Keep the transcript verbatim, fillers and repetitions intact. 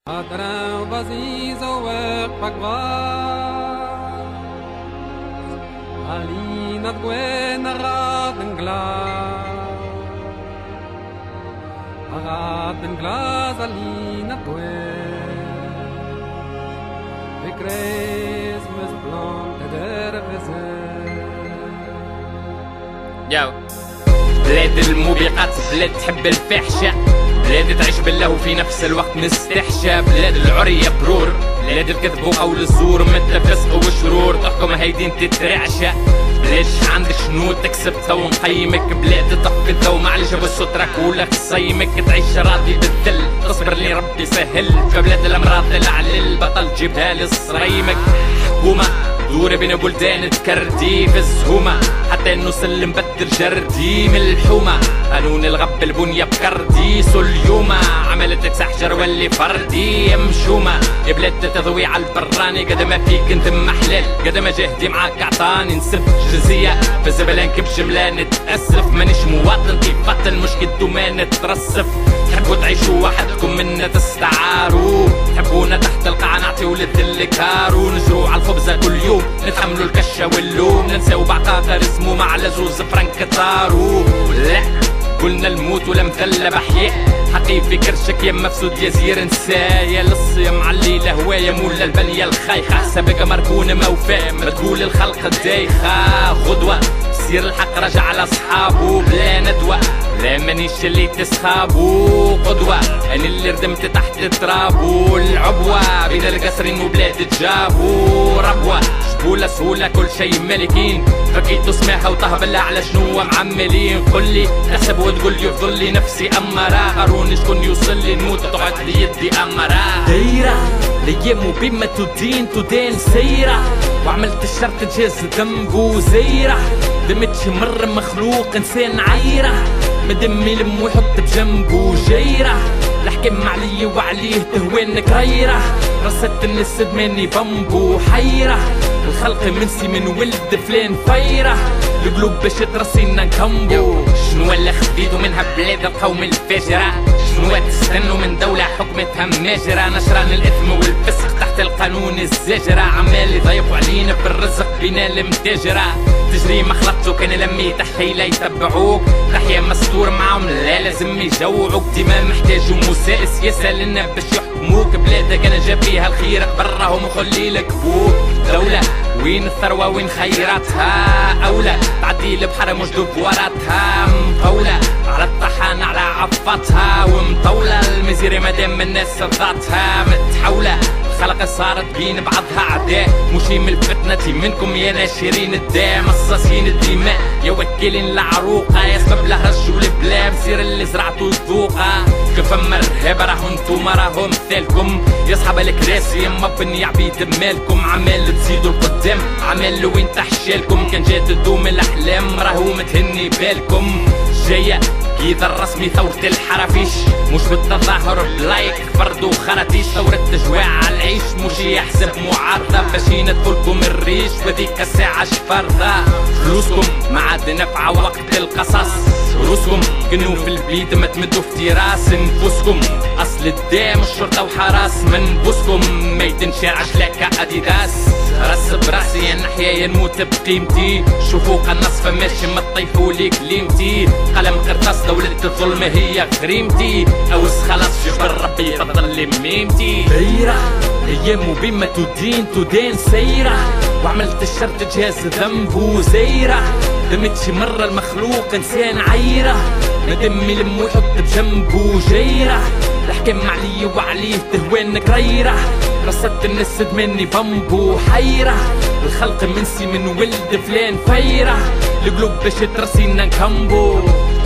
Adrien, vas-y, zowek pakwas. Alina dgwen arad en glas. Arad en glas, Alina dgwen. De Christmas blond der vezen. ياو بلاد الموبقات، بلاد تحب الفحشة، بلاد تعيش بالله وفي نفس الوقت مستحشى، بلاد العرية برور، بلاد الكذب وقول الزور، متى فسق وشرور تحكم هيدين تترعشى، بلاد عندك شنو تكسبتها ونقيمك، بلاد تفقدها ومعلش بالسترك ولا خصيمك، تعيش راضي بالذل تصبر لي ربي سهل، فبلاد الامراض العلل بطل تجيبها لصريمك، حكومة دور بين بلدان تكردي في الزهومة، حتى انه سلم بدر جردي من الحومة، قانون الغب البنية بكردي سليومة، عملتك سحجر واللي فردي مشومة، يا بلاد تضوي على البراني قد ما فيك انت محلل، قد ما جهدي معاك اعطاني نسب جزية، في الزبلان كبش ملا نتأسف، مانيش مواطن طيفات مش كدو ما نترصف، تحبوا تعيشوا وحدكم منا تستعاروا، تحبونا تحت القاع نعطيو للذلكارو، نجروا على الخبزة كل يوم نتحملوا الكشة واللوم، ننساو بعقاقر اسمه مع لزوز فرنك طارو، لا قلنا الموت ولا مثلى بحياء، حقي في كرشك يا مفسود يا زير نسايا، للصيام على الليلة هواية مولا البنية الخايخة، حسابك مركونة موفى ما تقول الخلق الدايخة، غدوة سير الحق رجع على اصحابه بلا ندوة، لا مانيش اللي تسخابو قدوة، انا اللي ردمت تحت ترابو، العبوة بين القصرين وبلاد تجابو، ربوة شبولة سهولة كل شي مالكين، فكيتو سماحة وطه بالله على شنو معملين، قولي تحسب وتقول لي يفضل لي نفسي امرا، قاروني شكون يوصل لي نموت تقعد لي يدي امرا، دايرة الايام بما تدين تدين سيرة، وعملت الشرط تجاز ذنبو زيرة، دمتش مر مخلوق انسان عيرة، مدمي لم ويحط بجنبو جيرة، الحكم علي وعليه تهوين كريرة، رصدت النسد مني بمبو حيرة، الخلق منسي من ولد فلان فيرة، القلوب باش ترسينا نكمبو، شنو اللي خديتو منها بلاد القوم الفاجرة، شنو تستنوا من دولة حكمتها ماجرة، نشران الإثم والفسق تحت القانون الزجرة، عمال يضيقوا علينا في الرزق بينا المتاجرة، تجري ما خلطتو كان لمي تحية لا يتبعوك، تحية مستور معاهم لا لازم يجوعوك، ديما محتاجو مساء سياسة لنا باش يحكموك، بلادك انا جاب فيها الخير براهم وخلي لك بوك، دولة وين الثروة وين خيراتها، أولى تعدي البحر مش دوفواراتها، مطولة على الطحان على عفاتها، ومطولة المزيري مادام الناس ذاتها متحولة، الخلق صارت بين بعضها عداء، مشي من الفتنة منكم يا ناشرين الداء، مصاصين الدماء يا وكيلين العروقة، يا سبب له رجول بلا بصير اللي زرعتو ذوقة، كيف اما الرهاب راهو انتوما راهو مثالكم، يا صحاب الكراسي يما بني عبيد مالكم، عمال تزيدوا القدام عمال وين تحشالكم، كان جات تدوم الاحلام راهو متهني بالكم، جاية كيذا الرسمي ثورة الحرافيش، مش بالتظاهر بلايك فرد وخراتيش، ثورة تجويع على العيش مش يحسب معارضة، باش يندخلكم الريش وذيك الساعة شفرضة، فلوسكم ما عاد نفعة وقت القصص، روسكم كنوا في البليد ما تمدوا في راس نفوسكم، اصل الدام الشرطة وحراس من بوسكم، ما يتنشرعش لك اديداس، راس براسي يا نحيا يا نموت بقيمتي، شوفوا قنص ماشي ما تطيفوا لي كليمتي، قلم قرطاس دولة الظلم هي غريمتي، اوس خلاص جبر ربي يفضل لي ميمتي، دايرة ايام بما تدين تدين سيرة، وعملت الشرط جهاز ذنبو زيرة، دمتش مرة المخلوق انسان عيرة، ندمي لم ويحط بجنبو جيرة، الحكم علي وعليه تهوين كريرة، رصدت النسد مني بمبو حيرة، الخلق منسي من ولد فلان فيرة، القلوب باش ترسينا نكمبو.